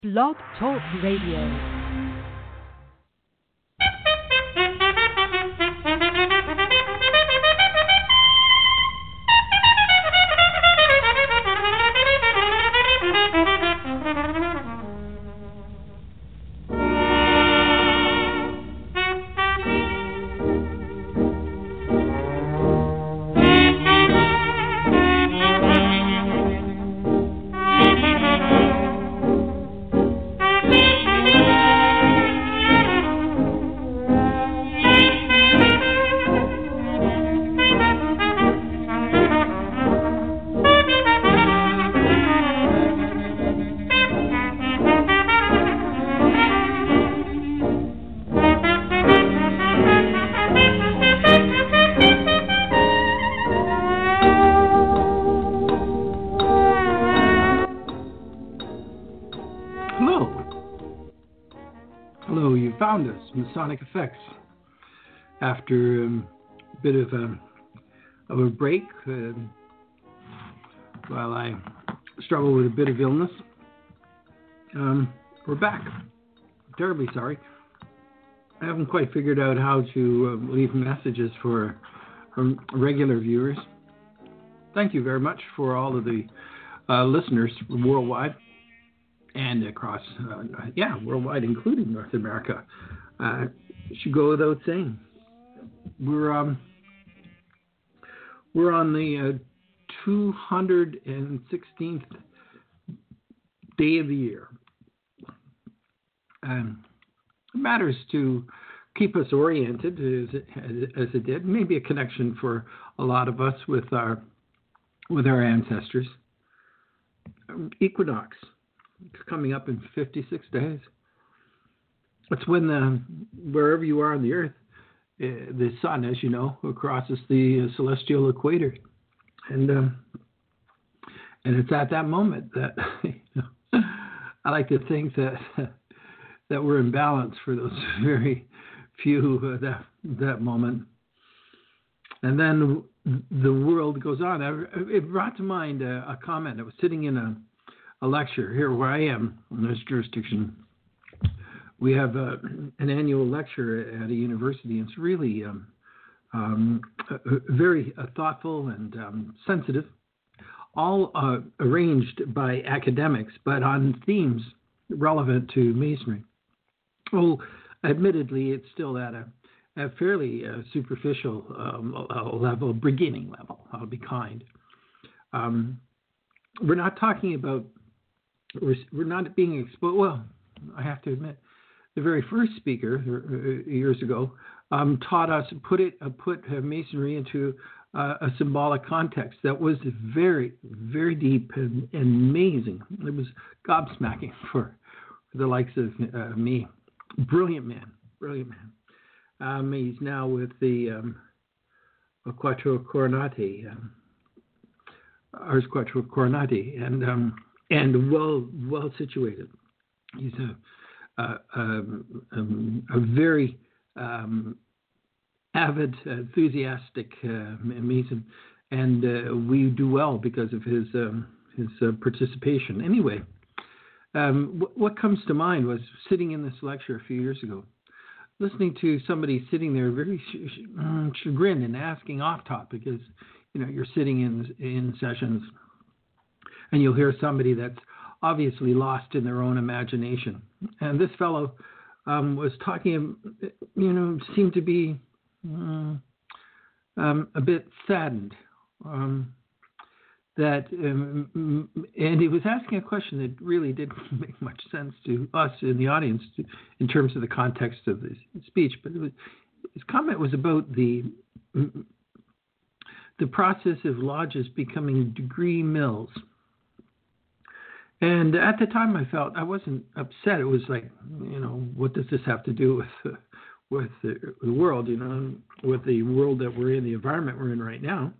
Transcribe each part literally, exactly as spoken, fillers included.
Blog Talk Radio. Sonic Effects. After um, a bit of a, of a break, uh, while I struggle with a bit of illness, um, we're back. Terribly sorry. I haven't quite figured out how to uh, leave messages for um, regular viewers. Thank you very much for all of the uh, listeners worldwide and across, uh, yeah, worldwide, including North America. Uh, it should go without saying. We're um, we're on the uh, two hundred sixteenth day of the year. Um, it matters to keep us oriented, as it, as it did. Maybe a connection for a lot of us with our with our ancestors. Equinox. It's coming up in fifty-six days. It's when the, wherever you are on the earth, uh, the sun, as you know, crosses the uh, celestial equator. And um, and it's at that moment that you know, I like to think that that we're in balance for those very few, uh, that, that moment. And then the world goes on. It brought to mind a, a comment. I was sitting in a, a lecture here where I am in this jurisdiction. We have uh, an annual lecture at a university. It's really um, um, very uh, thoughtful and um, sensitive, all uh, arranged by academics, but on themes relevant to Masonry. Oh, admittedly, it's still at a, a fairly uh, superficial um, level, beginning level. I'll be kind. Um, we're not talking about, we're, we're not being exposed, well, I have to admit, the very first speaker uh, years ago um, taught us, put it, uh, put uh, Masonry into uh, a symbolic context that was very, very deep and, and amazing. It was gobsmacking for, for the likes of uh, me. Brilliant man, brilliant man. Um, he's now with the um, Quattro Coronati, um, Ars Quattro Coronati, and um, and well well situated. He's a Uh, um, um, a very um, avid, enthusiastic uh, Mason, and uh, we do well because of his um, his uh, participation. Anyway, um, w- what comes to mind was sitting in this lecture a few years ago, listening to somebody sitting there very sh- sh- chagrined and asking off topic, because you know you're sitting in in sessions, and you'll hear somebody that's obviously lost in their own imagination. And this fellow um, was talking, you know, seemed to be um, um, a bit saddened um, that, um, and he was asking a question that really didn't make much sense to us in the audience to, in terms of the context of the speech. But it was, his comment was about the the process of lodges becoming degree mills. And at the time, I felt I wasn't upset. It was like, you know, what does this have to do with uh, with the, the world? You know, with the world that we're in, the environment we're in right now.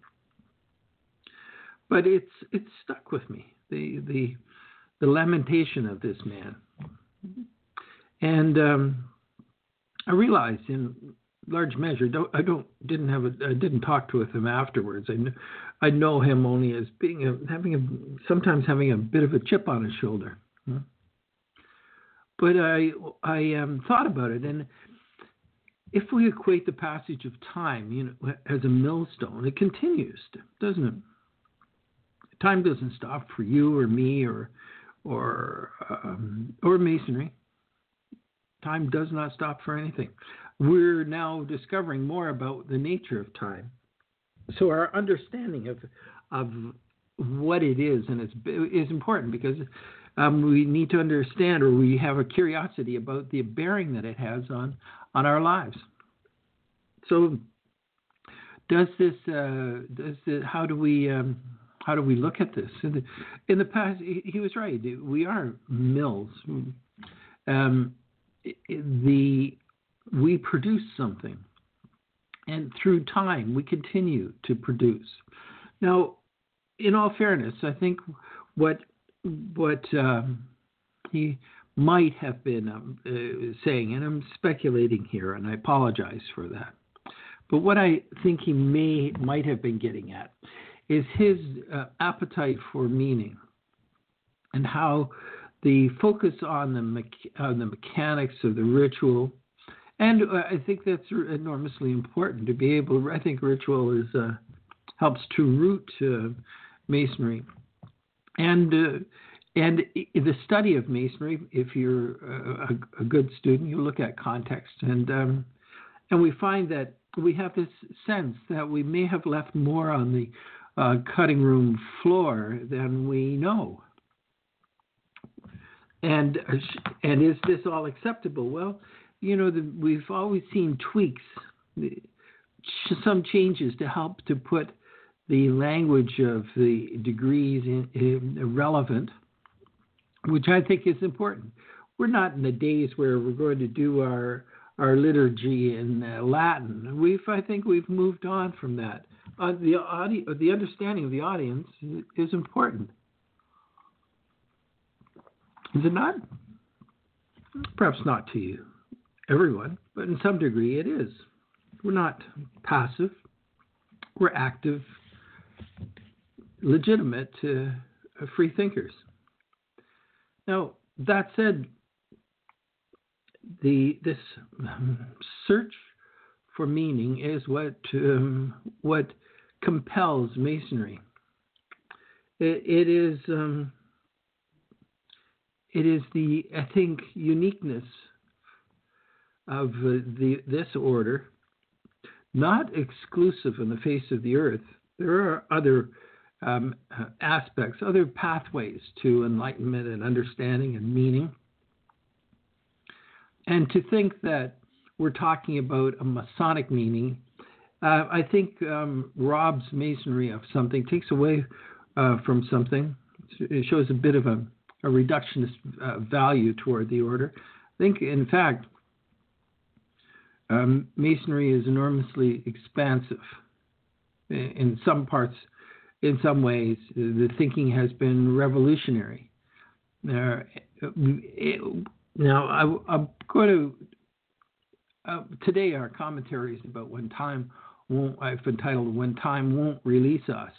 But it's it's stuck with me. The the the lamentation of this man, and um, I realized in large measure, don't, I don't didn't have a, I didn't talk with him afterwards. I kn- I know him only as being a, having a sometimes having a bit of a chip on his shoulder. but I I um, thought about it, and if we equate the passage of time, you know, as a millstone, it continues, doesn't it? Time doesn't stop for you or me or or um, or masonry. Time does not stop for anything. We're now discovering more about the nature of time. So our understanding of of what it is and it's is important because um, we need to understand, or we have a curiosity about the bearing that it has on on our lives. So, does this? Uh, does the, how do we? Um, how do we look at this? In the, in the past, he, he was right. We are mills. Um, the we produce something, and through time we continue to produce. Now, in all fairness, I think what what um, he might have been um, uh, saying, and I'm speculating here, and I apologize for that. But what I think he may might have been getting at is his uh, appetite for meaning, and how the focus on the me- on the mechanics of the ritual, and uh, I think that's enormously important to be able. I think ritual is uh, helps to root uh, masonry, and uh, and the study of masonry. If you're a, a good student, you look at context, and um, and we find that we have this sense that we may have left more on the uh, cutting room floor than we know. And and is this all acceptable? Well, you know, the, we've always seen tweaks, some changes to help to put the language of the degrees in, in relevant, which I think is important. We're not in the days where we're going to do our our liturgy in uh, Latin. We've, I think, we've moved on from that. Uh, the audi- the understanding of the audience is important. Is it not? Perhaps not to you, everyone, but in some degree it is. We're not passive. We're active, legitimate, uh, free thinkers. Now, that said, the this um, search for meaning is what um, what compels Masonry. It, it is um, it is the I think uniqueness of uh, the this order, not exclusive on the face of the earth. There are other um, aspects, other pathways to enlightenment and understanding and meaning. And to think that we're talking about a Masonic meaning, uh, I think um, robs Masonry of something, takes away uh, from something. It shows a bit of a, a reductionist uh, value toward the order. I think, in fact, um, Masonry is enormously expansive. In some parts, in some ways, the thinking has been revolutionary. Uh, it, Now, I, I'm going to, uh, today our commentary is about when time won't, I've entitled, When Time Won't Release Us.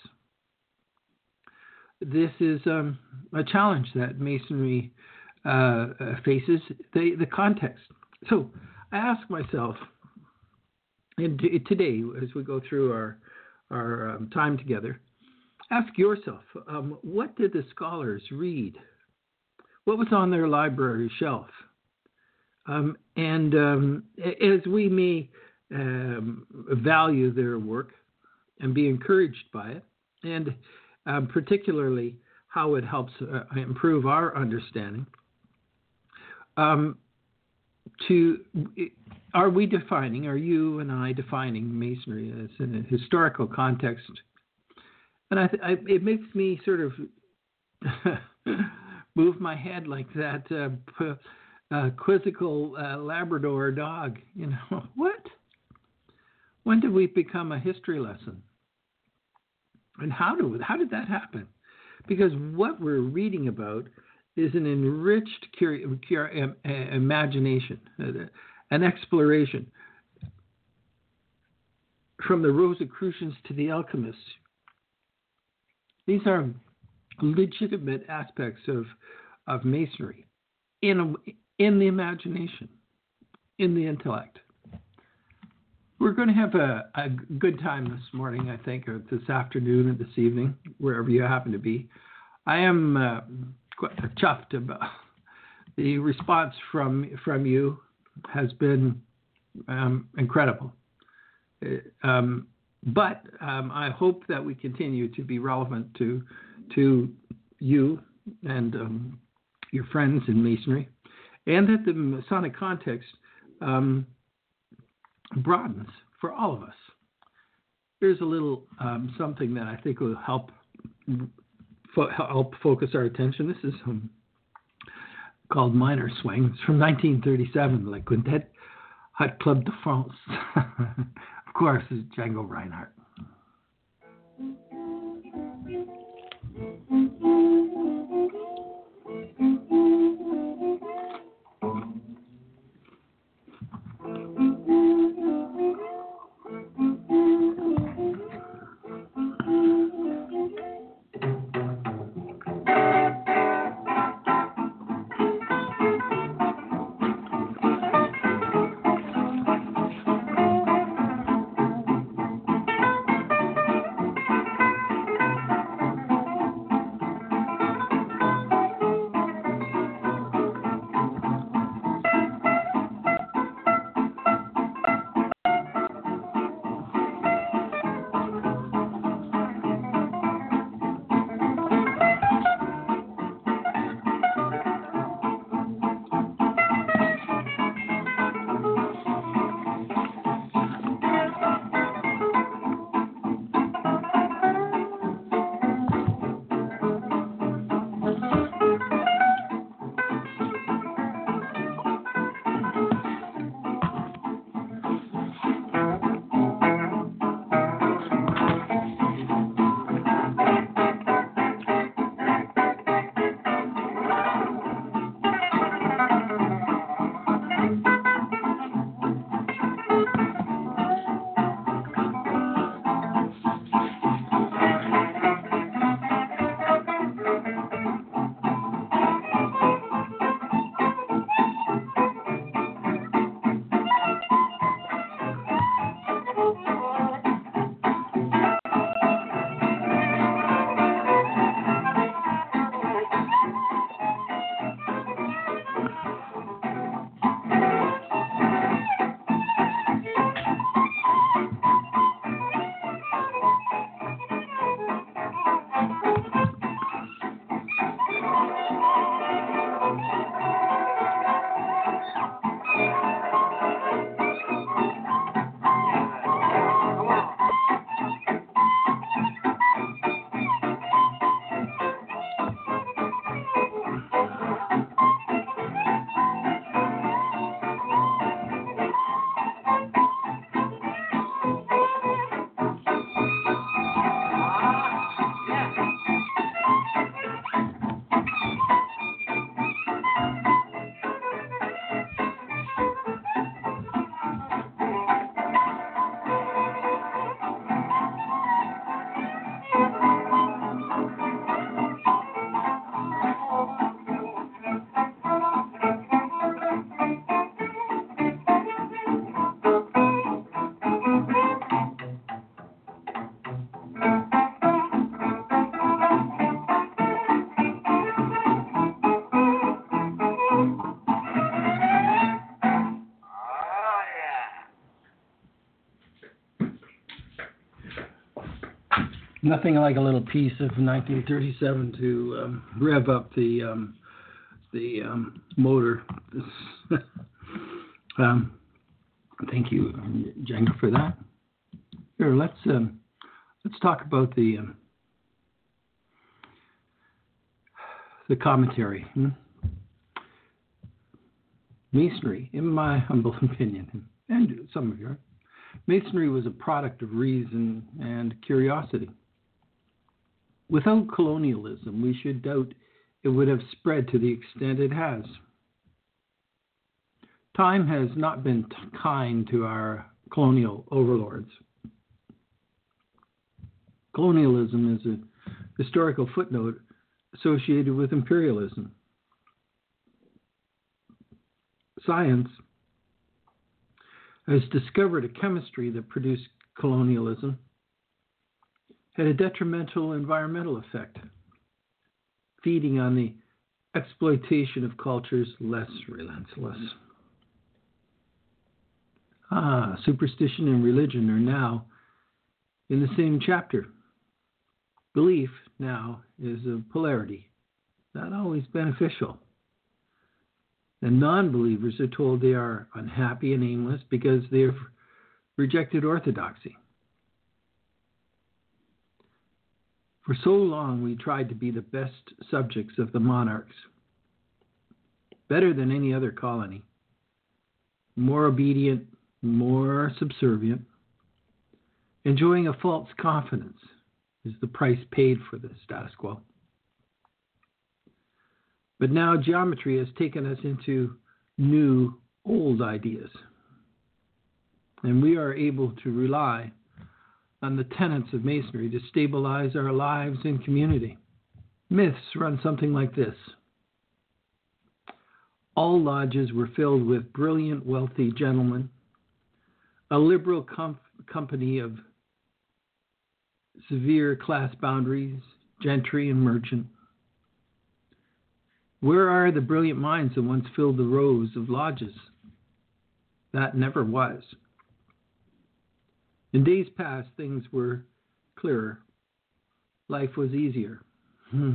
This is um, a challenge that Masonry uh, faces, the, the context. So I ask myself, and t- today, as we go through our, our um, time together, ask yourself, um, what did the scholars read? What was on their library shelf? Um, and um, as we may um, value their work and be encouraged by it, and um, particularly how it helps uh, improve our understanding, um, to are we defining, are you and I defining Masonry as in a historical context? And I, th- I it makes me sort of move my head like that uh, p- uh, quizzical uh, Labrador dog. You know, what? When did we become a history lesson? And how do how did that happen? Because what we're reading about is an enriched curi- curi- uh, imagination, uh, an exploration. From the Rosicrucians to the alchemists. These are legitimate aspects of of Masonry in a, in the imagination, in the intellect. We're going to have a, a good time this morning, I think, or this afternoon or this evening, wherever you happen to be. I am uh, quite chuffed about the response from from you has been um, incredible. Um, but um, I hope that we continue to be relevant to to you and um, your friends in Masonry, and that the Masonic context um, broadens for all of us. Here's a little um, something that I think will help fo- help focus our attention. This is um, called Minor Swing. It's from nineteen thirty-seven, Le Quintet Hot Club de France. Of course, it's Django Reinhardt. Nothing like a little piece of nineteen thirty-seven to um, rev up the um, the um, motor. um, thank you, Django, for that. Here, let's um, let's talk about the um, the commentary. Hmm? Masonry, in my humble opinion, and some of yours, Masonry was a product of reason and curiosity. Without colonialism, we should doubt it would have spread to the extent it has. Time has not been t- kind to our colonial overlords. Colonialism is a historical footnote associated with imperialism. science has discovered a chemistry that produced colonialism had a detrimental environmental effect, feeding on the exploitation of cultures less relentless. Ah, superstition and religion are now in the same chapter. Belief now is a polarity, not always beneficial. And non-believers are told they are unhappy and aimless because they have rejected orthodoxy. For so long, we tried to be the best subjects of the monarchs, better than any other colony, more obedient, more subservient. Enjoying a false confidence is the price paid for the status quo. But now geometry has taken us into new, old ideas, and we are able to rely on the tenets of Masonry to stabilize our lives and community. Myths run something like this. All lodges were filled with brilliant, wealthy gentlemen, a liberal com- company of severe class boundaries, gentry and merchant. Where are the brilliant minds that once filled the rows of lodges? That never was. In days past, things were clearer. Life was easier. Hmm.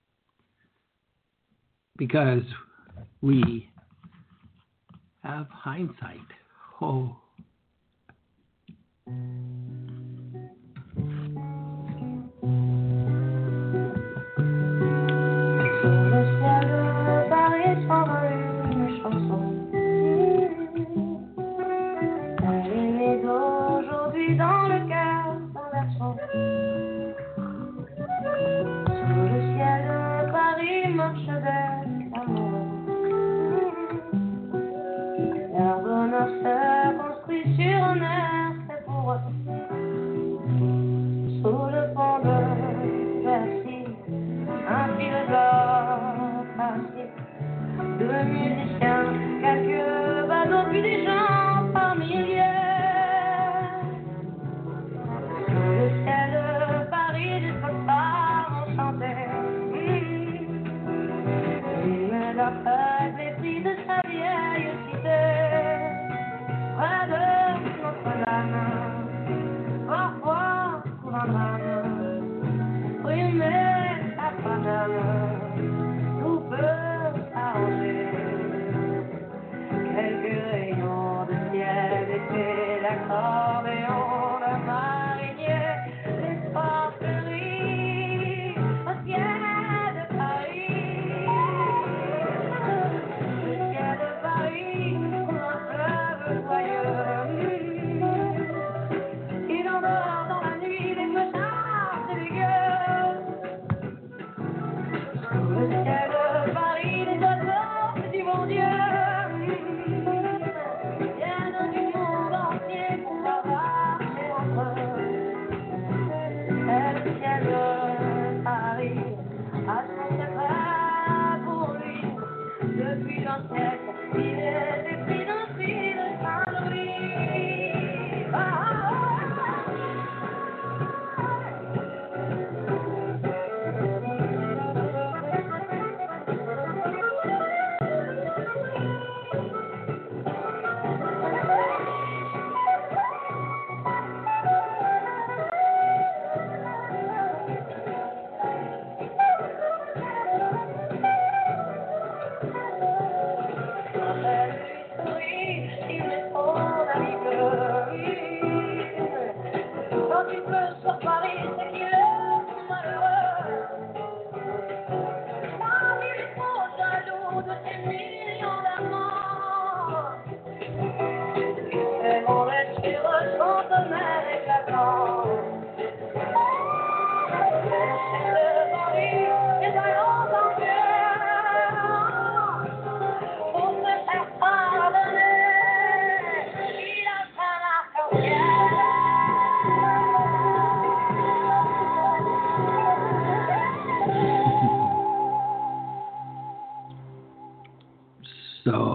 Because we have hindsight. Oh. Dans le cœur d'un garçon, sous le ciel, Paris marche avec l'amour. Leur bonheur se construit sur un air très pour eux. Sous le pont de Bercy, un philosophe assis, deux musiciens, quelques badauds, puis des gens par milliers. La fête, les prix de sa vieille cité, près de Notre-Dame, parfois pour un drame, oui mais à Paname, tout peut s'arranger, quelques rayons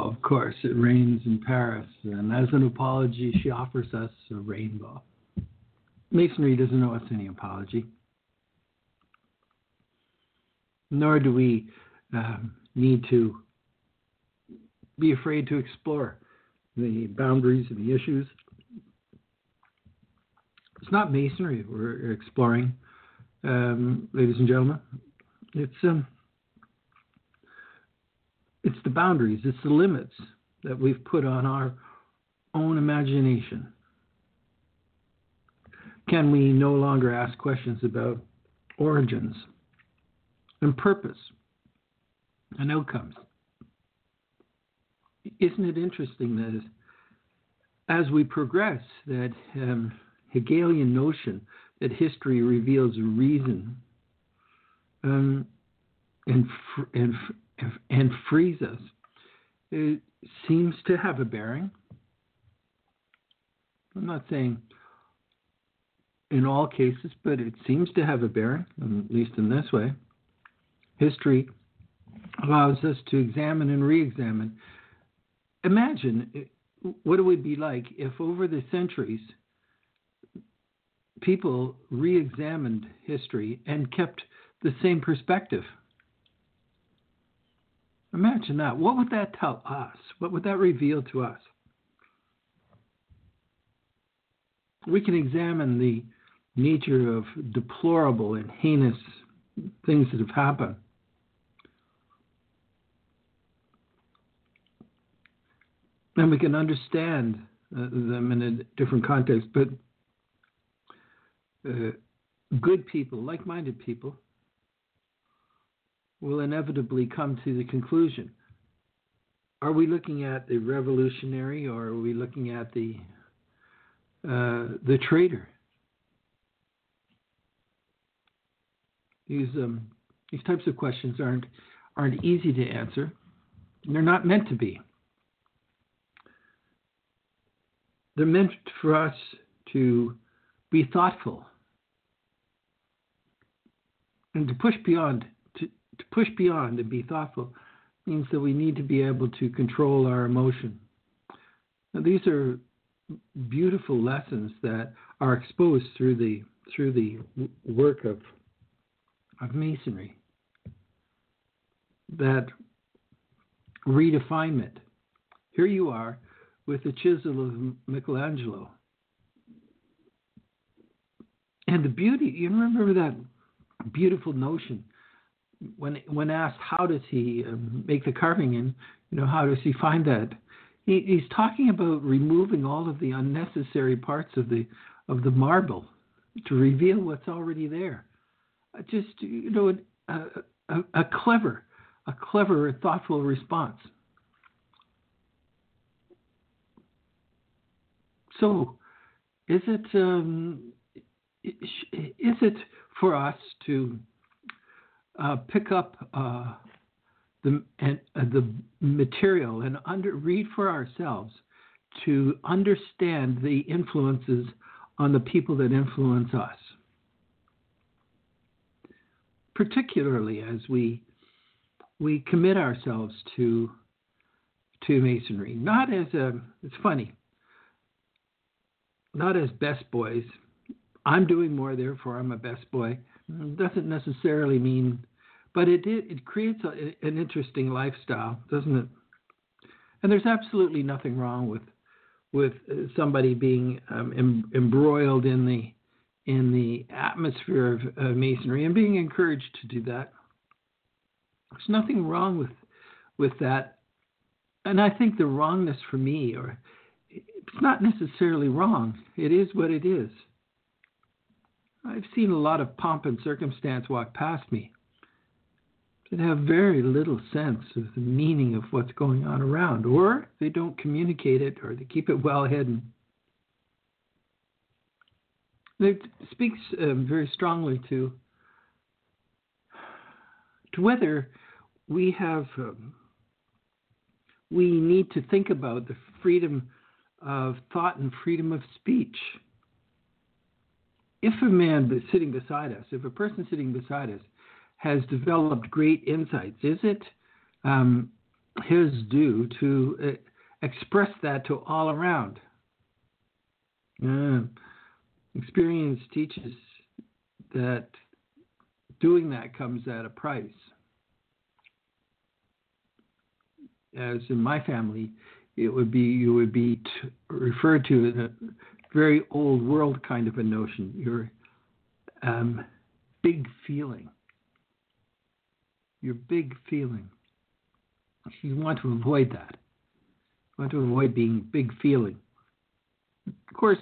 Oh, of course, it rains in Paris, and as an apology, she offers us a rainbow. Masonry doesn't owe us any apology, nor do we um, need to be afraid to explore the boundaries and the issues. It's not Masonry we're exploring, um, ladies and gentlemen. It's um, it's the boundaries, it's the limits that we've put on our own imagination. Can we no longer ask questions about origins and purpose and outcomes? Isn't it interesting that as we progress, that um, Hegelian notion that history reveals reason um, and, fr- and, f- and frees us, it seems to have a bearing. I'm not saying in all cases, but it seems to have a bearing, at least in this way. History allows us to examine and re-examine. Imagine, what it would be like if over the centuries people re-examined history and kept the same perspective. Imagine that. What would that tell us? What would that reveal to us? We can examine the nature of deplorable and heinous things that have happened. And we can understand uh, them in a different context, but uh, good people, like-minded people, will inevitably come to the conclusion: are we looking at the revolutionary, or are we looking at the uh, the traitor? These um, these types of questions aren't aren't easy to answer. They're not meant to be. They're meant for us to be thoughtful and to push beyond. To, to push beyond and be thoughtful means that we need to be able to control our emotion. Now, these are beautiful lessons that are exposed through the through the work of of Masonry. That redefinement. Here you are with the chisel of Michelangelo. And the beauty, you remember that beautiful notion when when asked how does he um, make the carving, and you know, how does he find that? He, he's talking about removing all of the unnecessary parts of the of the marble to reveal what's already there. Uh, Just, you know, a, a, a clever, a clever, thoughtful response. So, is it um, is it for us to uh, pick up uh, the and uh, the material and under read for ourselves to understand the influences on the people that influence us, particularly as we we commit ourselves to to Masonry, not as a, it's funny, not as best boys. I'm doing more, therefore I'm a best boy. It doesn't necessarily mean, but it it creates a, an interesting lifestyle, doesn't it? And there's absolutely nothing wrong with with somebody being um, em, embroiled in the in the atmosphere of uh, Masonry and being encouraged to do that. There's nothing wrong with with that. And I think the wrongness for me, or it's not necessarily wrong. It is what it is. I've seen a lot of pomp and circumstance walk past me that have very little sense of the meaning of what's going on around, or they don't communicate it, or they keep it well hidden. It speaks um, very strongly to to whether we have um, we need to think about the freedom of thought and freedom of speech. If a man sitting beside us, if a person sitting beside us has developed great insights, is it um, his due to uh, express that to all around. Uh, experience teaches that doing that comes at a price. As in my family, it would be you would be t- referred to as a very old world kind of a notion. Your um, big feeling. Your big feeling. You want to avoid that. You want to avoid being big feeling. Of course,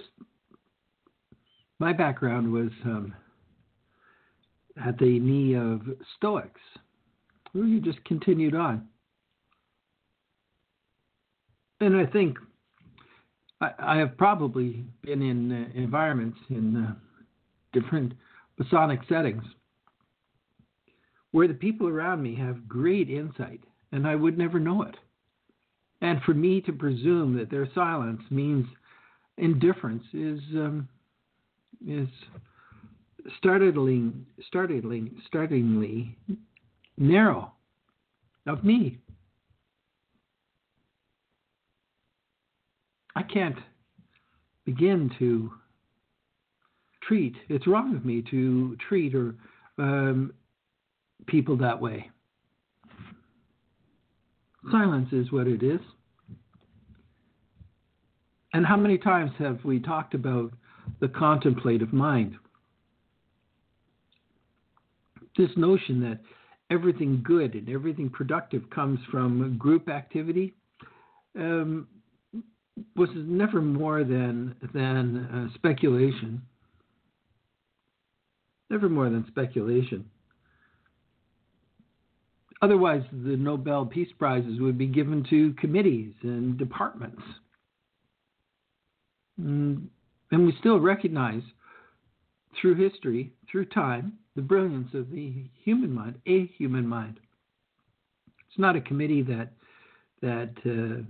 my background was um, at the knee of Stoics, who you just continued on. And I think I, I have probably been in uh, environments in uh, different Masonic settings where the people around me have great insight, and I would never know it. And for me to presume that their silence means indifference is um, is startlingly, startlingly, startlingly narrow of me. I can't begin to treat, it's wrong of me to treat or um, people that way. Silence is what it is. And how many times have we talked about the contemplative mind? This notion that everything good and everything productive comes from group activity um, was never more than than uh, speculation. Never more than speculation. Otherwise, the Nobel Peace Prizes would be given to committees and departments. Mm, and we still recognize through history, through time, the brilliance of the human mind, a human mind. It's not a committee that that uh,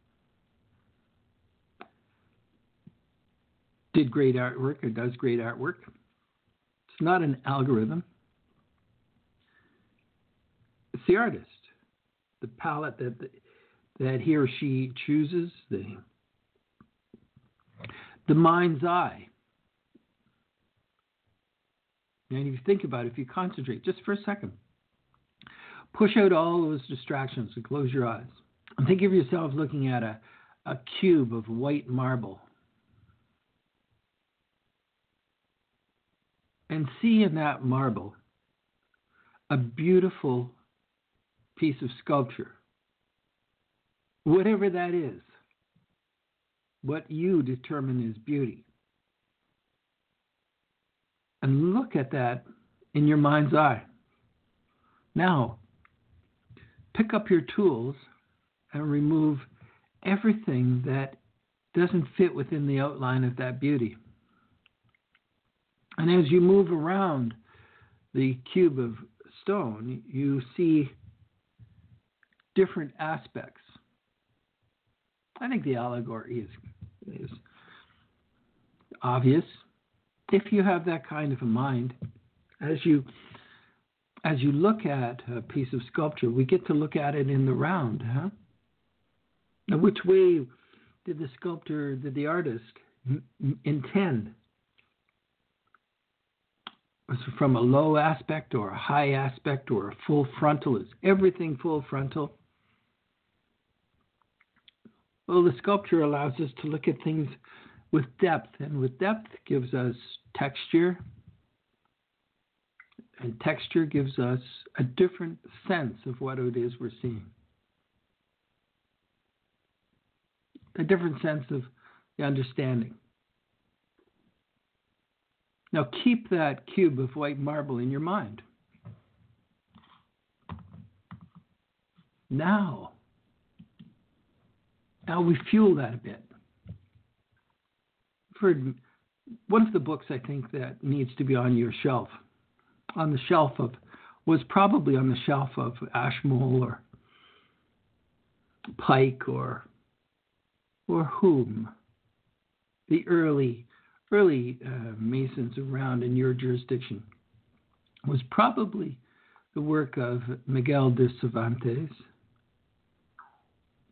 did great artwork or does great artwork. It's not an algorithm. It's the artist, the palette that that he or she chooses, the the mind's eye. And if you think about it, if you concentrate just for a second, push out all those distractions and close your eyes. And think of yourself looking at a, a cube of white marble. And see in that marble a beautiful piece of sculpture. Whatever that is, what you determine is beauty. And look at that in your mind's eye. Now, pick up your tools and remove everything that doesn't fit within the outline of that beauty. And as you move around the cube of stone, you see different aspects. I think the allegory is, is obvious. If you have that kind of a mind, as you as you look at a piece of sculpture, we get to look at it in the round, huh? Now, which way did the sculptor, did the artist m- intend? Was it from a low aspect or a high aspect or a full frontal? Is everything full frontal? Well, the sculpture allows us to look at things with depth, and with depth gives us texture, and texture gives us a different sense of what it is we're seeing. A different sense of the understanding. Now keep that cube of white marble in your mind. Now, now we fuel that a bit. For one of the books I think that needs to be on your shelf, on the shelf of, was probably on the shelf of Ashmole or Pike or or whom, the early early uh, Masons around in your jurisdiction, was probably the work of Miguel de Cervantes,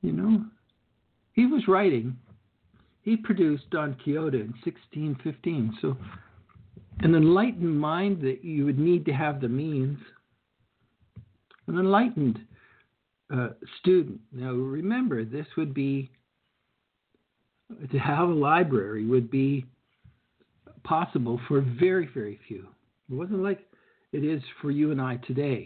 You know, he was writing. He produced Don Quixote in sixteen fifteen. So an enlightened mind that you would need to have the means. An enlightened uh, student. Now remember, this would be, to have a library would be possible for very, very few. It wasn't like it is for you and I today.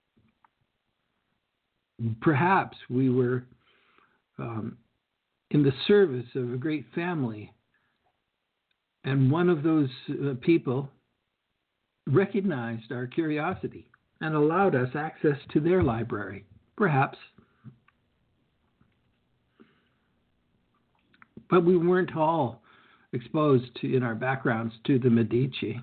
Perhaps we were um, in the service of a great family, and one of those uh, people recognized our curiosity and allowed us access to their library. Perhaps. But we weren't all exposed to, in our backgrounds, to the Medici.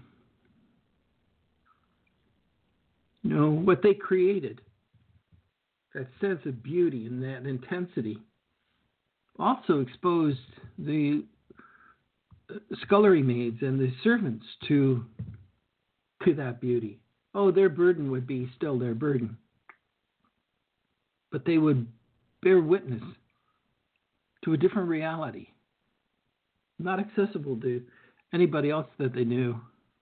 You know, what they created, that sense of beauty and that intensity, also exposed the scullery maids and the servants to, to that beauty. Oh, their burden would be still their burden. But they would bear witness to a different reality, not accessible to anybody else that they knew.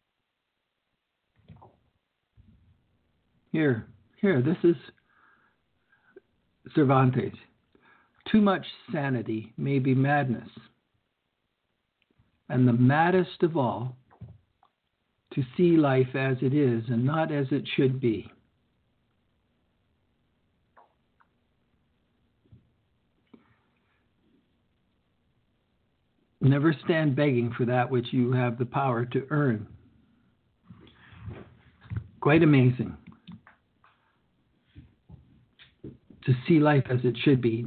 Here, here, this is Cervantes. Too much sanity may be madness, and the maddest of all, to see life as it is and not as it should be. Never stand begging for that which you have the power to earn. Quite amazing. To see life as it should be.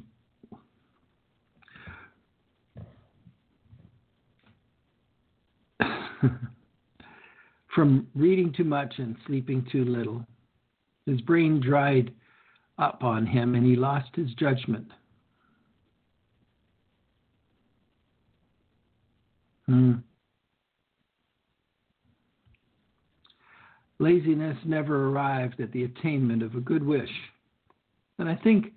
From reading too much and sleeping too little, his brain dried up on him and he lost his judgment. Hmm. Laziness never arrived at the attainment of a good wish. And I think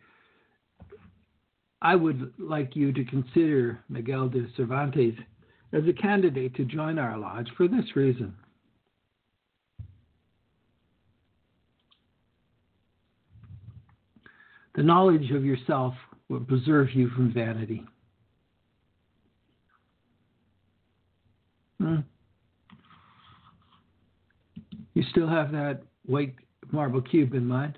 I would like you to consider Miguel de Cervantes as a candidate to join our lodge for this reason. The knowledge of yourself will preserve you from vanity. Hmm. You still have that white marble cube in mind?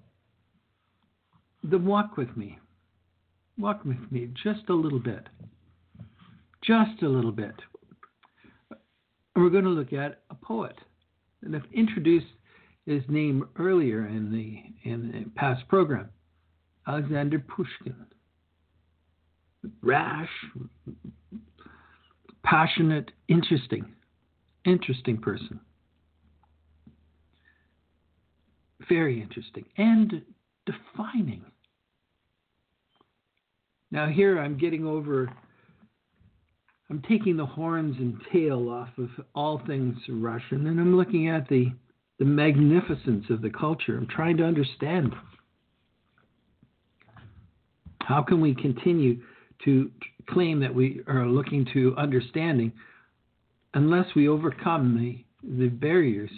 Then walk with me. Walk with me just a little bit. Just a little bit. And we're going to look at a poet. And I've introduced his name earlier in the in the past program. Alexander Pushkin. Rash, passionate, interesting, interesting person. Very interesting and defining. Now here I'm getting over, I'm taking the horns and tail off of all things Russian, and I'm looking at the, the magnificence of the culture. I'm trying to understand. How can we continue to claim that we are looking to understanding unless we overcome the, the barriers?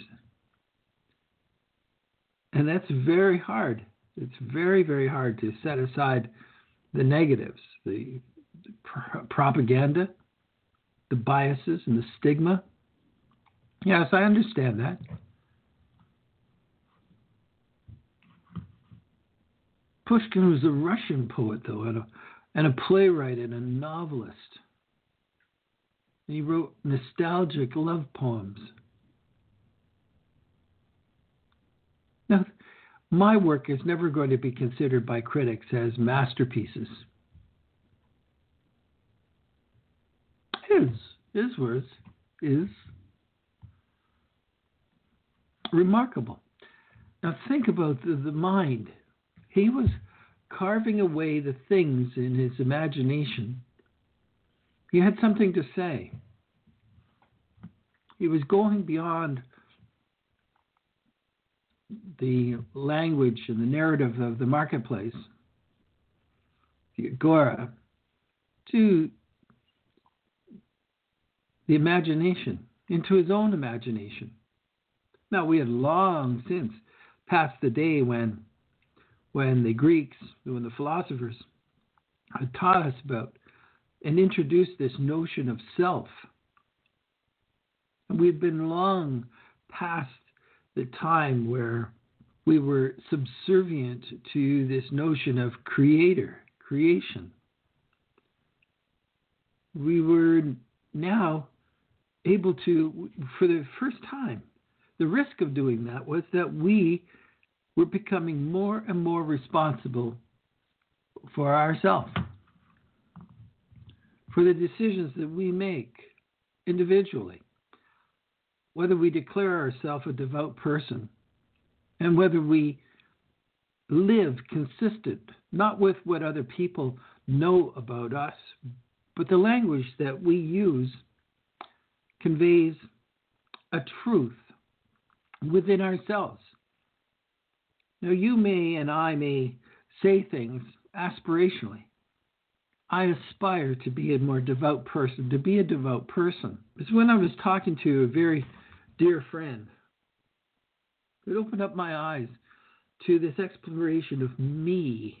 And that's very hard. It's very, very hard to set aside the negatives, the, the pr- propaganda, the biases, and the stigma. Yes, I understand that. Pushkin was a Russian poet, though, and a, and a playwright and a novelist. And he wrote nostalgic love poems. Now, my work is never going to be considered by critics as masterpieces. His, his words is remarkable. Now think about the, the mind. He was carving away the things in his imagination. He had something to say. He was going beyond the language and the narrative of the marketplace. the agora, to the imagination, into his own imagination. Now, we had long since passed the day when, when the Greeks, when the philosophers had taught us about and introduced this notion of self. And we've been long past the time where we were subservient to this notion of creator, creation. We were now able to, for the first time, the risk of doing that was that we were becoming more and more responsible for ourselves, for the decisions that we make individually, whether we declare ourselves a devout person and whether we live consistent, not with what other people know about us, but the language that we use conveys a truth within ourselves. Now, you may and I may say things aspirationally. I aspire to be a more devout person, to be a devout person. It's when I was talking to a very dear friend, it opened up my eyes to this exploration of me.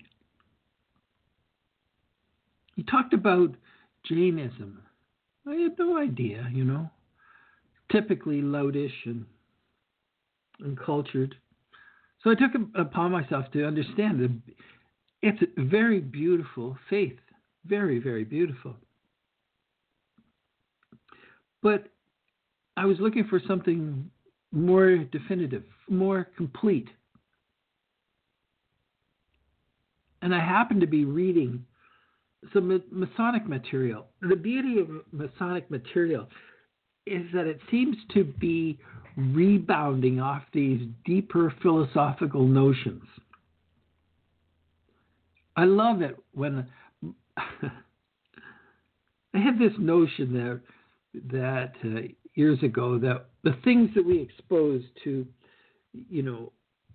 He talked about Jainism. I had no idea, you know, typically loutish and uncultured. So I took it upon myself to understand that it's a very beautiful faith, very, very beautiful. But I was looking for something more definitive, more complete. And I happened to be reading some Masonic material. The beauty of Masonic material is that it seems to be rebounding off these deeper philosophical notions. I love it when I had this notion that that uh, years ago that the things that we expose to, you know,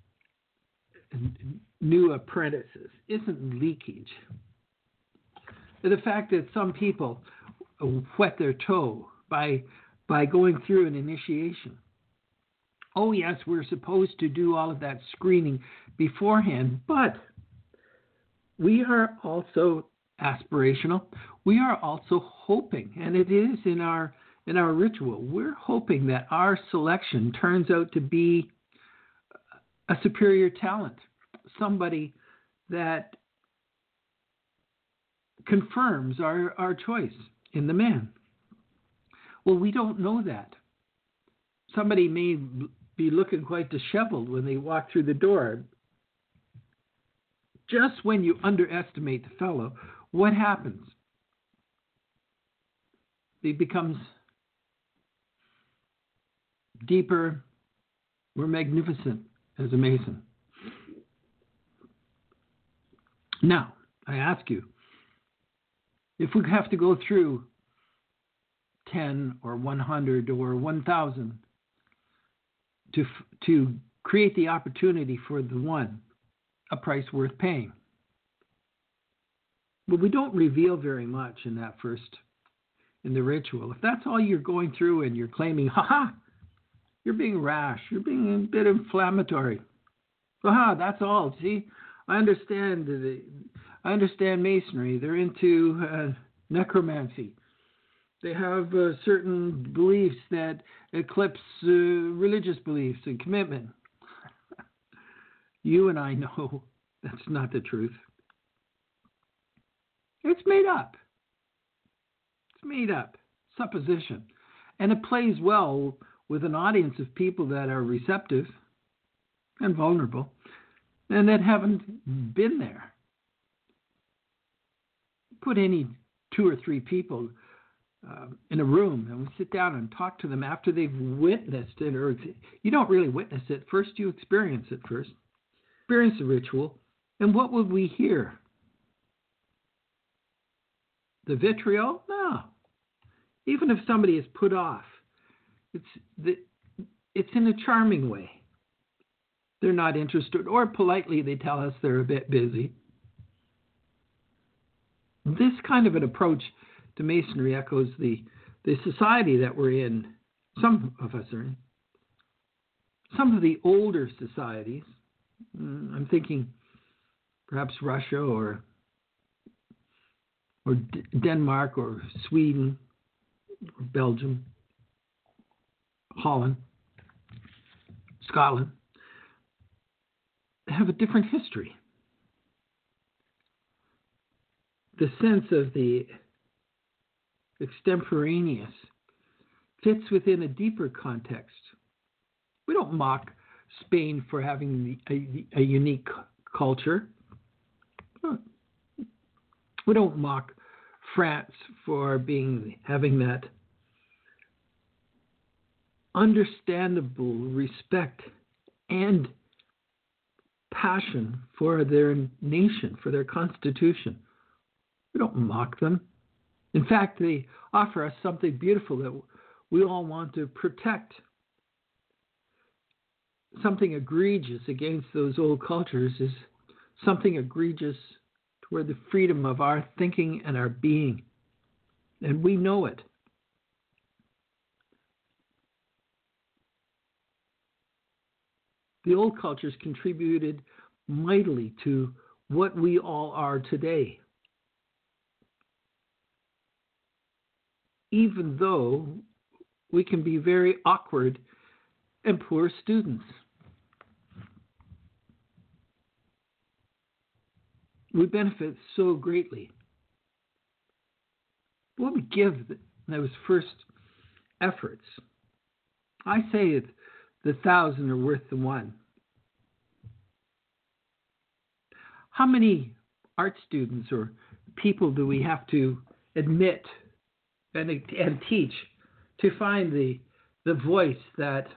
new apprentices isn't leakage. The fact that some people whet their toe by by going through an initiation. Oh yes, we're supposed to do all of that screening beforehand, but we are also aspirational. We are also hoping, and it is in our in our ritual, we're hoping that our selection turns out to be a superior talent, somebody that confirms our, our choice in the man. Well, we don't know that. Somebody may be looking quite disheveled when they walk through the door. Just when you underestimate the fellow, what happens? He becomes deeper, more magnificent as a Mason. Now, I ask you, if we have to go through ten or one hundred or one thousand to to create the opportunity for the one, a price worth paying. But we don't reveal very much in that first, in the ritual. If that's all you're going through and you're claiming, ha-ha, you're being rash, you're being a bit inflammatory. Ha-ha, that's all. See, I understand the, I understand Masonry. They're into uh, necromancy. They have uh, certain beliefs that eclipse uh, religious beliefs and commitment. You and I know that's not the truth. It's made up. It's made up. Supposition. And it plays well with an audience of people that are receptive and vulnerable and that haven't been there. Put any two or three people uh, in a room and we sit down and talk to them after they've witnessed it, or you don't really witness it. First, you experience it first. Experience the ritual. And what would we hear? The vitriol? No. Even if somebody is put off, it's the, it's in a charming way. They're not interested, or politely they tell us they're a bit busy. this kind of an approach to Masonry echoes the, the society that we're in, some of us are in. Some of the older societies, I'm thinking perhaps Russia or or D- Denmark or Sweden or Belgium, Holland, Scotland, have a different history. The sense of the extemporaneous fits within a deeper context. We don't mock Spain for having a, a unique culture. We don't mock France for being having that understandable respect and passion for their nation, for their constitution. We don't mock them. In fact, they offer us something beautiful that we all want to protect. Something egregious against those old cultures is something egregious toward the freedom of our thinking and our being. And we know it. The old cultures contributed mightily to what we all are today. Even though we can be very awkward and poor students. We benefit so greatly. What we give those first efforts, I say it, the thousand are worth the one. How many art students or people do we have to admit and, and teach to find the, the voice that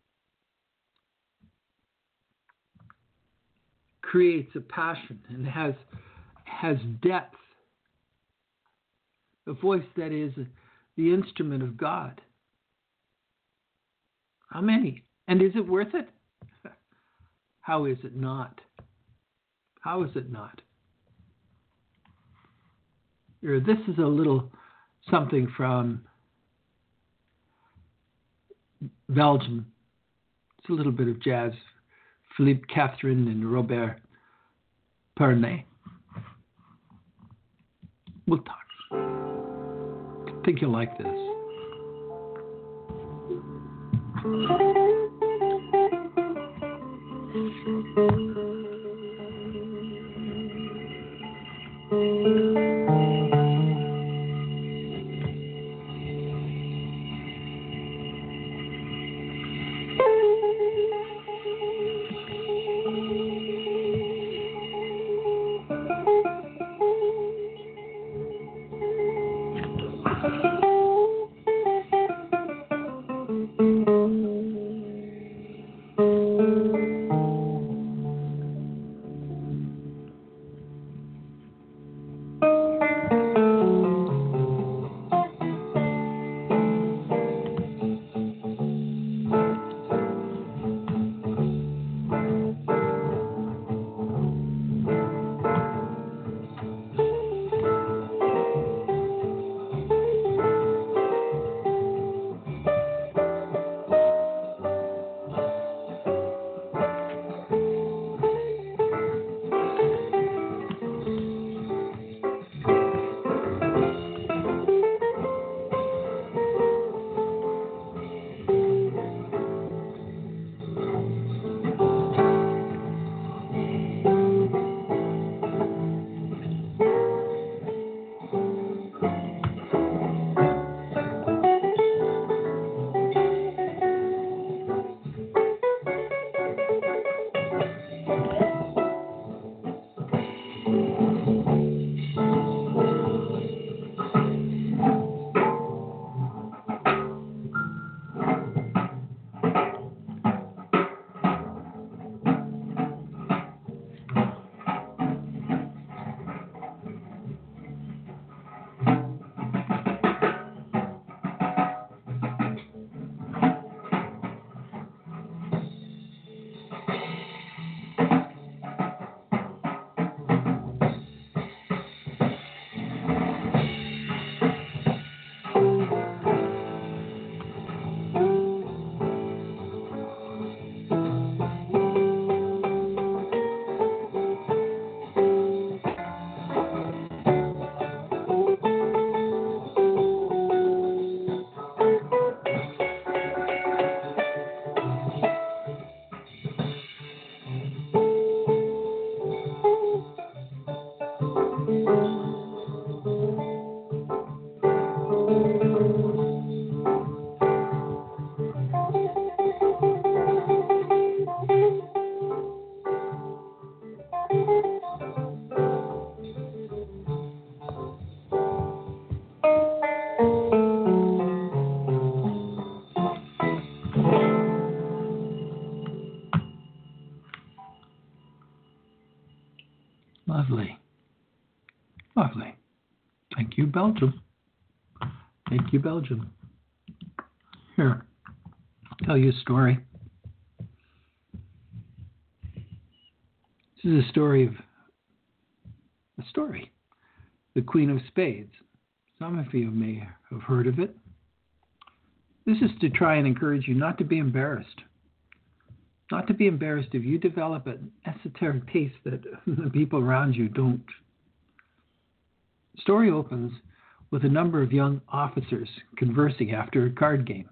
creates a passion and has has depth, a voice that is the instrument of God? How many? And is it worth it? How is it not? How is it not? Here, this is a little something from Belgium. It's a little bit of jazz. Philippe Catherine and Robert Pernet. We'll talk. I think you'll like this. Thank you, Belgium. Thank you, Belgium. Here, I'll tell you a story. This is a story of a story. The Queen of Spades. Some of you may have heard of it. This is to try and encourage you not to be embarrassed. Not to be embarrassed if you develop an esoteric taste that the people around you don't. The story opens with a number of young officers conversing after a card game.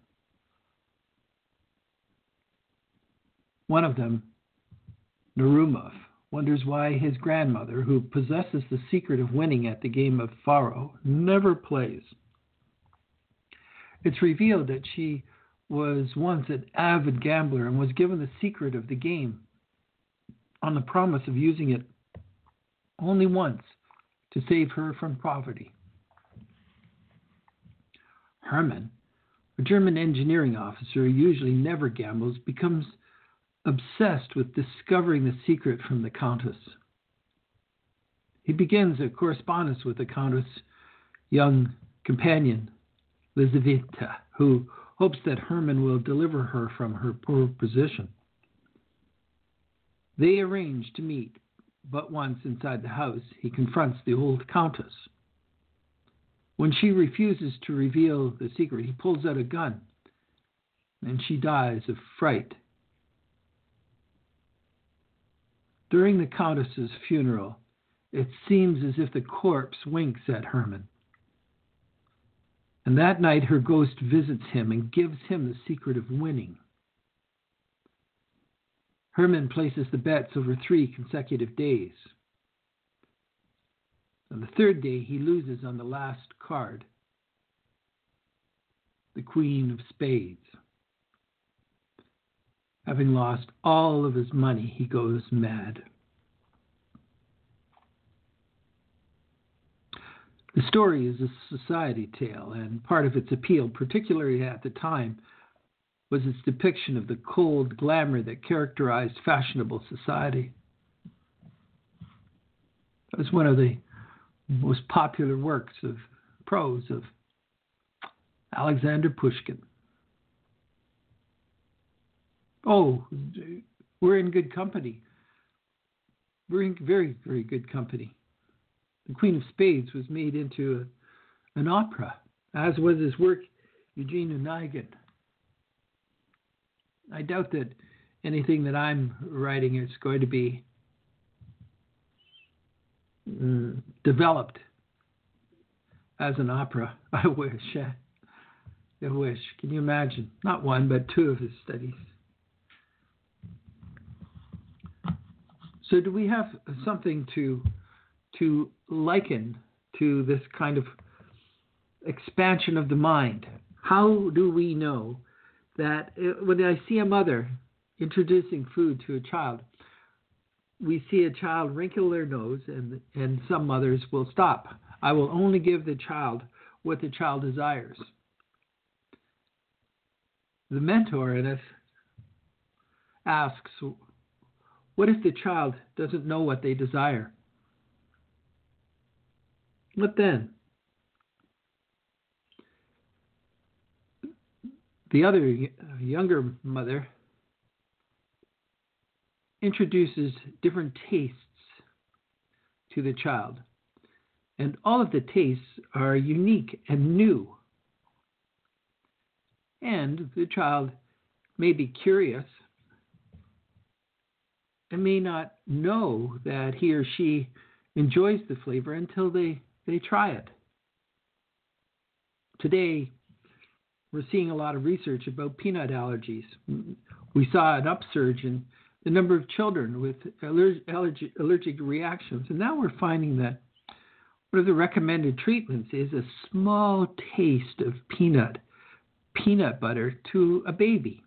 One of them, Narumov, wonders why his grandmother, who possesses the secret of winning at the game of faro, never plays. It's revealed that she was once an avid gambler and was given the secret of the game on the promise of using it only once to save her from poverty. Hermann, a German engineering officer who usually never gambles, becomes obsessed with discovering the secret from the Countess. He begins a correspondence with the Countess' young companion, Lizaveta, who hopes that Hermann will deliver her from her poor position. They arrange to meet, but once inside the house, he confronts the old Countess. When she refuses to reveal the secret, he pulls out a gun, and she dies of fright. During the Countess's funeral, it seems as if the corpse winks at Hermann. And that night her ghost visits him and gives him the secret of winning. Hermann places the bets over three consecutive days. On the third day, he loses on the last card, the Queen of Spades. Having lost all of his money, he goes mad. The story is a society tale, and part of its appeal, particularly at the time, was its depiction of the cold glamour that characterized fashionable society. It was one of the most popular works of prose of Alexander Pushkin. Oh, we're in good company. We're in very, very good company. The Queen of Spades was made into a, an opera, as was his work, Eugene Onegin. I doubt that anything that I'm writing is going to be mm, developed as an opera. I wish. I wish. Can you imagine? Not one, but two of his studies. So do we have something to to liken to this kind of expansion of the mind? How do we know that when I see a mother introducing food to a child, we see a child wrinkle their nose, and, and some mothers will stop. I will only give the child what the child desires. The mentor in us asks, what if the child doesn't know what they desire? What then? The other younger mother introduces different tastes to the child. And all of the tastes are unique and new. And the child may be curious and may not know that he or she enjoys the flavor until they, they try it. Today, we're seeing a lot of research about peanut allergies. We saw an upsurge in the number of children with allerg- allerg- allergic reactions. And now we're finding that one of the recommended treatments is a small taste of peanut, peanut butter to a baby.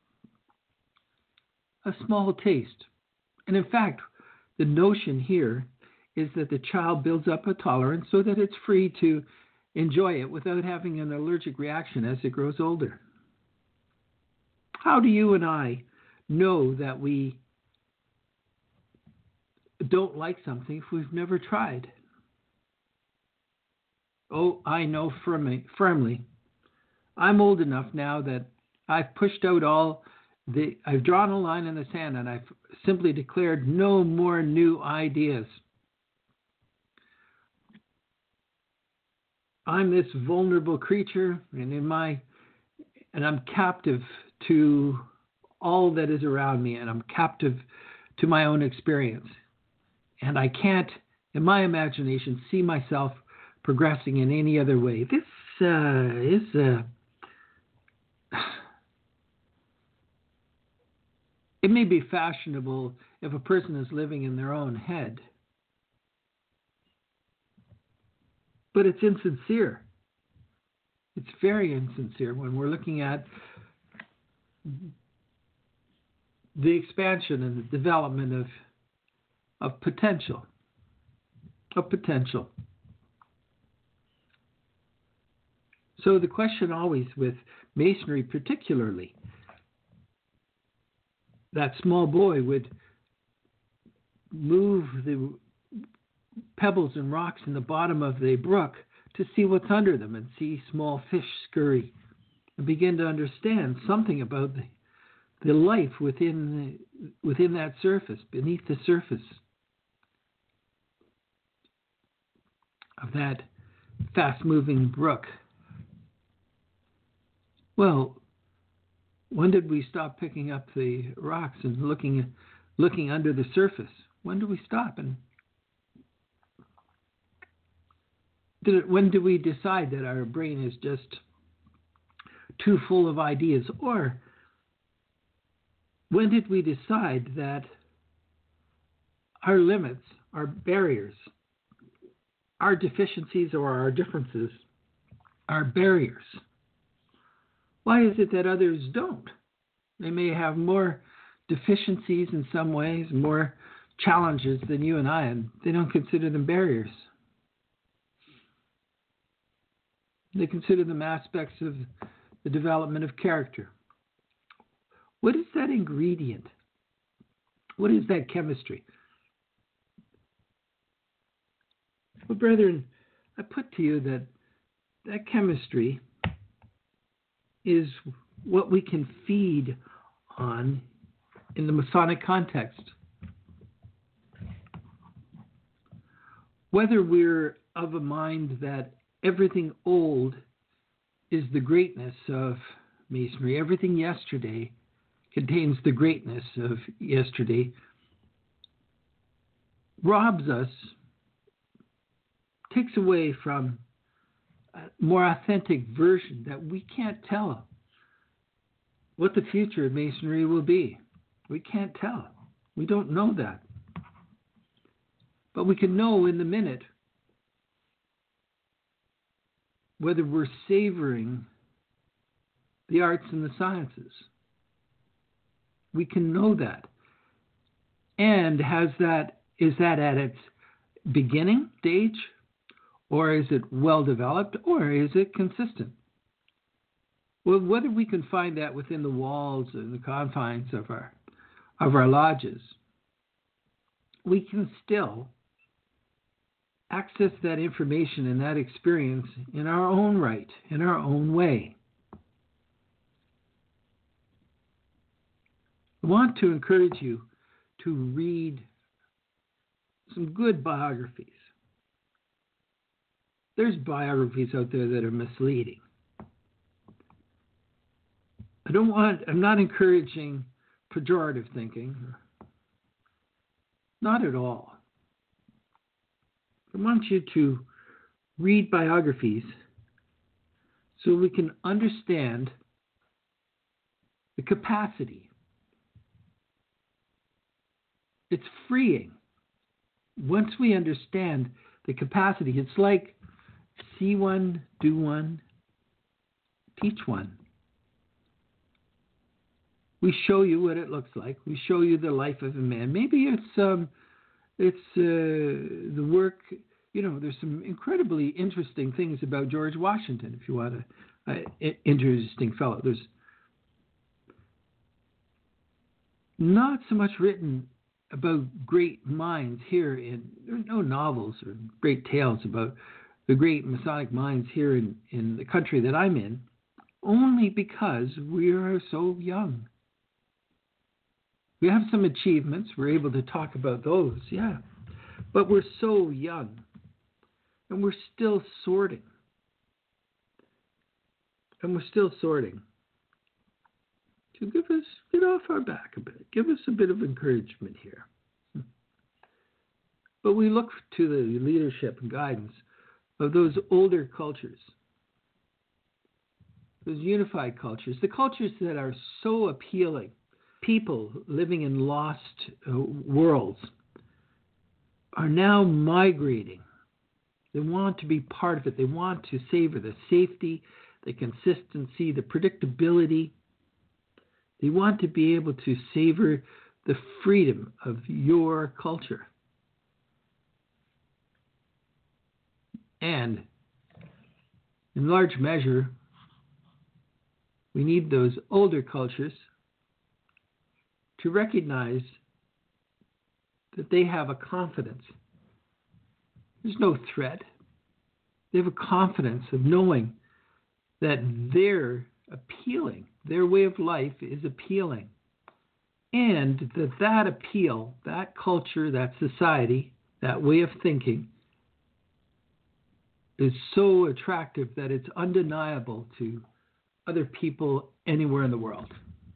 A small taste. And in fact, the notion here is that the child builds up a tolerance so that it's free to enjoy it without having an allergic reaction as it grows older. How do you and I know that we don't like something if we've never tried? Oh, I know firmly, firmly. I'm old enough now that I've pushed out all the, I've drawn a line in the sand and I've simply declared no more new ideas. I'm this vulnerable creature, and in my, and I'm captive to all that is around me, and I'm captive to my own experience. And I can't, in my imagination, see myself progressing in any other way. This uh, is uh, it may be fashionable if a person is living in their own head, but it's insincere. It's very insincere when we're looking at the expansion and the development of of potential, of potential. So the question always with Masonry particularly, that small boy would move the pebbles and rocks in the bottom of the brook to see what's under them and see small fish scurry and begin to understand something about the, the life within the, within that surface, beneath the surface of that fast-moving brook. Well, when did we stop picking up the rocks and looking looking under the surface? When do we stop? And did it, when do we decide that our brain is just too full of ideas? Or when did we decide that our limits, our barriers, our deficiencies or our differences are barriers? Why is it that others don't? They may have more deficiencies in some ways, more challenges than you and I, and they don't consider them barriers. They consider them aspects of the development of character. What is that ingredient? What is that chemistry? Well, brethren, I put to you that that chemistry is what we can feed on in the Masonic context. Whether we're of a mind that everything old is the greatness of Masonry, everything yesterday contains the greatness of yesterday, robs us, takes away from a more authentic version that we can't tell what the future of Masonry will be. We can't tell. We don't know that. But we can know in the minute whether we're savoring the arts and the sciences. We can know that. And has that is that at its beginning stage? Or is it well developed, or is it consistent? Well, whether we can find that within the walls and the confines of our of our lodges, we can still access that information and that experience in our own right, in our own way. I want to encourage you to read some good biographies. There's biographies out there that are misleading. I don't want, I'm not encouraging pejorative thinking. Not at all. I want you to read biographies so we can understand the capacity. It's freeing. Once we understand the capacity, it's like see one, do one, teach one. We show you what it looks like. We show you the life of a man. Maybe it's um, it's uh, the work. You know, there's some incredibly interesting things about George Washington. If you want a, a interesting fellow, there's not so much written about great minds here. In there's no novels or great tales about the great Masonic minds here in, in the country that I'm in, only because we are so young. We have some achievements. We're able to talk about those, yeah. But we're so young. And we're still sorting. And we're still sorting. To give us, get off our back a bit. Give us a bit of encouragement here. But we look to the leadership and guidance of those older cultures. Those unified cultures. The cultures that are so appealing. People living in lost uh, worlds are now migrating. They want to be part of it. They want to savor the safety, the consistency, the predictability. They want to be able to savor the freedom of your culture. And in large measure, we need those older cultures to recognize that they have a confidence. There's no threat. They have a confidence of knowing that they're appealing. Their way of life is appealing. And that that appeal, that culture, that society, that way of thinking is so attractive that it's undeniable to other people anywhere in the world.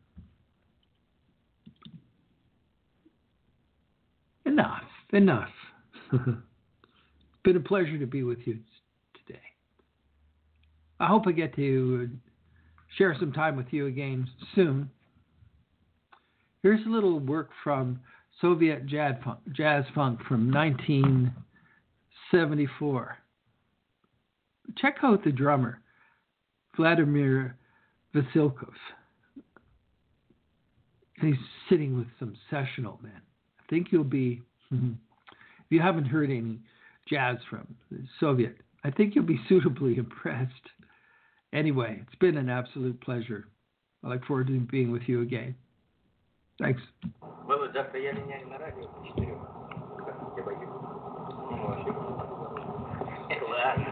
Enough, enough. It's been a pleasure to be with you today. I hope I get to share some time with you again soon. Here's a little work from Soviet jazz funk, jazz funk from nineteen seventy-four. Check out the drummer, Vladimir Vasilkov. He's sitting with some sessional men. I think you'll be, if you haven't heard any jazz from the Soviet, I think you'll be suitably impressed. Anyway, it's been an absolute pleasure. I look forward to being with you again. Thanks. Было завтра я линяю на радио в четырех. Как я боюсь. Ладно.